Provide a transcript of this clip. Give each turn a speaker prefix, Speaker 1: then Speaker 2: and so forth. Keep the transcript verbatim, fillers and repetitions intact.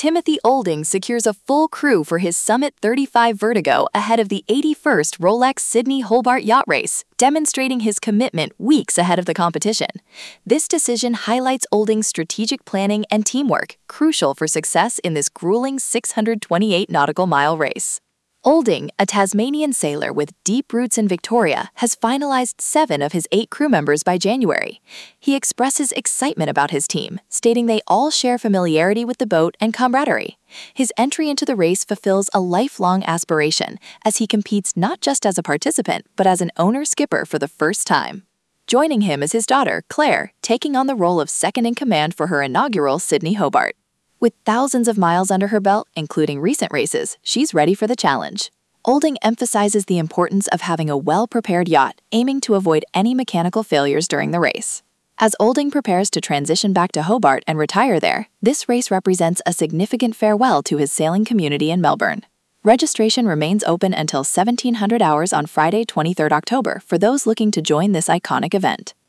Speaker 1: Timothy Olding secures a full crew for his Summit thirty-five Vertigo ahead of the eighty-first Rolex Sydney Hobart Yacht Race, demonstrating his commitment weeks ahead of the competition. This decision highlights Olding's strategic planning and teamwork, crucial for success in this grueling six hundred twenty-eight nautical mile race. Olding, a Tasmanian sailor with deep roots in Victoria, has finalized seven of his eight crew members by January. He expresses excitement about his team, stating they all share familiarity with the boat and camaraderie. His entry into the race fulfills a lifelong aspiration, as he competes not just as a participant, but as an owner-skipper for the first time. Joining him is his daughter, Claire, taking on the role of second-in-command for her inaugural Sydney Hobart. With thousands of miles under her belt, including recent races, she's ready for the challenge. Olding emphasizes the importance of having a well-prepared yacht, aiming to avoid any mechanical failures during the race. As Olding prepares to transition back to Hobart and retire there, this race represents a significant farewell to his sailing community in Melbourne. Registration remains open until seventeen hundred hours on Friday, twenty-third October for those looking to join this iconic event.